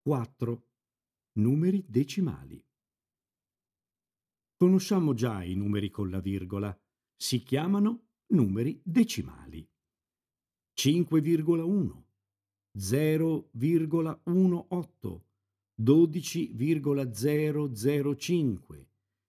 4. Numeri decimali. Conosciamo già i numeri con la virgola. Si chiamano numeri decimali. 5,1, 0,18, 12,005,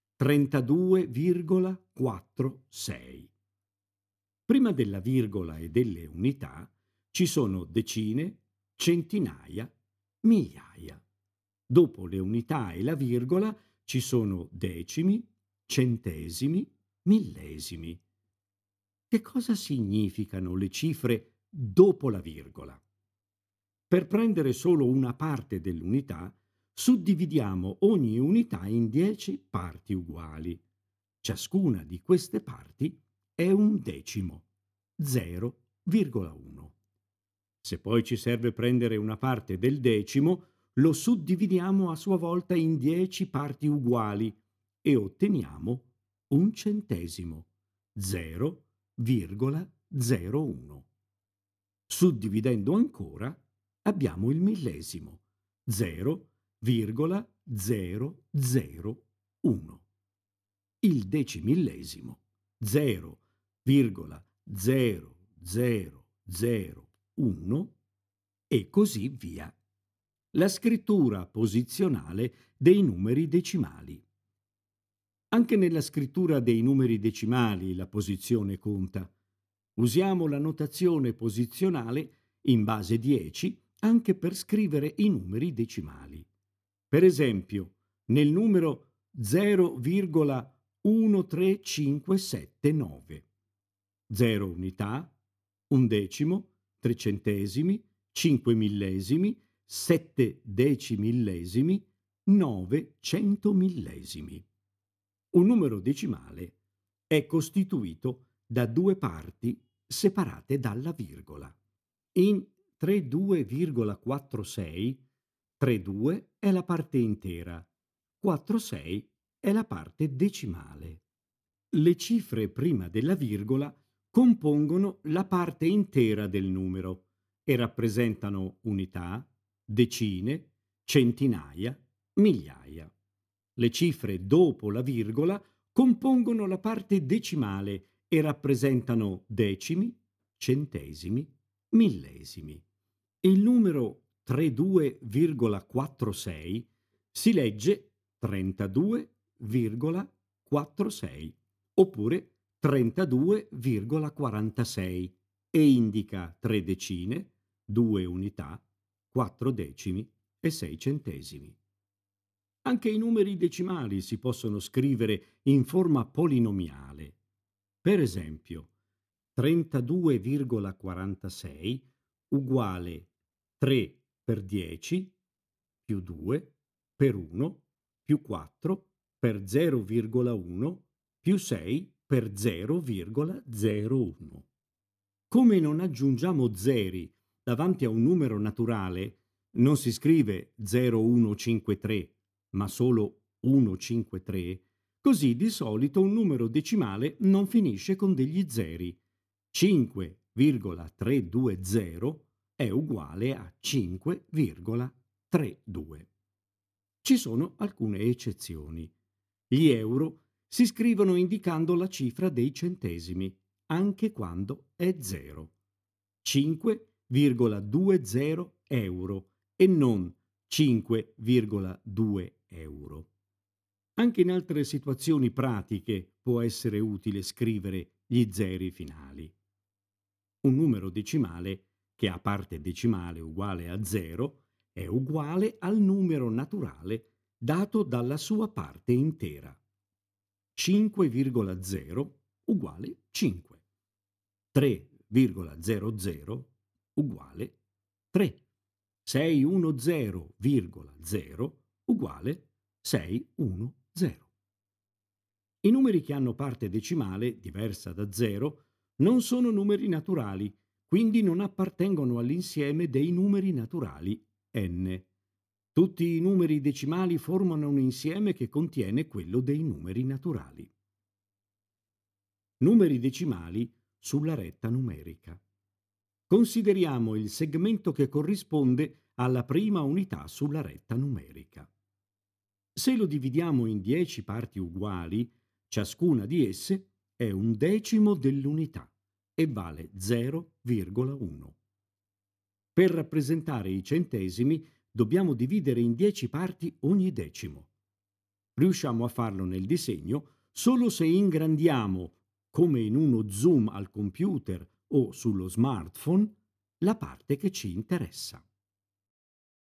32,46. Prima della virgola e delle unità ci sono decine, centinaia, migliaia. Dopo le unità e la virgola ci sono decimi, centesimi, millesimi. Che cosa significano le cifre dopo la virgola? Per prendere solo una parte dell'unità, suddividiamo ogni unità in 10 parti uguali. Ciascuna di queste parti è un decimo, 0,1. Se poi ci serve prendere una parte del decimo, lo suddividiamo a sua volta in 10 parti uguali e otteniamo un centesimo, 0,01. Suddividendo ancora abbiamo il millesimo, 0,001. Il decimillesimo, 0,0001 e così via. La scrittura posizionale dei numeri decimali. Anche nella scrittura dei numeri decimali la posizione conta. Usiamo la notazione posizionale in base 10 anche per scrivere i numeri decimali. Per esempio, nel numero 0,13579. 0 unità, un decimo, 3 centesimi, 5 millesimi, 7 decimillesimi, 9 centomillesimi. Un numero decimale è costituito da due parti separate dalla virgola. In 32,46, 32 è la parte intera, 46 è la parte decimale. Le cifre prima della virgola compongono la parte intera del numero e rappresentano unità, decine, centinaia, migliaia. Le cifre dopo la virgola compongono la parte decimale e rappresentano decimi, centesimi, millesimi. Il numero 32,46 si legge 32,46 oppure 32,46 e indica 3 decine, 2 unità, 4 decimi e 6 centesimi. Anche i numeri decimali si possono scrivere in forma polinomiale. Per esempio, 32,46 uguale 3 per 10 più 2 per 1 più 4 per 0,1 più 6 per 0,01. Come non aggiungiamo zeri davanti a un numero naturale, non si scrive 0153, ma solo 153, così di solito un numero decimale non finisce con degli zeri. 5,320 è uguale a 5,32. Ci sono alcune eccezioni. Gli euro si scrivono indicando la cifra dei centesimi, anche quando è zero. 5,20 euro e non 5,2 euro. Anche in altre situazioni pratiche può essere utile scrivere gli zeri finali. Un numero decimale che ha parte decimale uguale a 0 è uguale al numero naturale dato dalla sua parte intera. 5,0 uguale 5. 3,00 uguale 3. 610,0 uguale 610. I numeri che hanno parte decimale diversa da 0 non sono numeri naturali, quindi non appartengono all'insieme dei numeri naturali n. Tutti i numeri decimali formano un insieme che contiene quello dei numeri naturali. Numeri decimali sulla retta numerica. Consideriamo il segmento che corrisponde alla prima unità sulla retta numerica. Se lo dividiamo in 10 parti uguali, ciascuna di esse è un decimo dell'unità e vale 0,1. Per rappresentare i centesimi dobbiamo dividere in 10 parti ogni decimo. Riusciamo a farlo nel disegno solo se ingrandiamo, come in uno zoom al computer o sullo smartphone, la parte che ci interessa.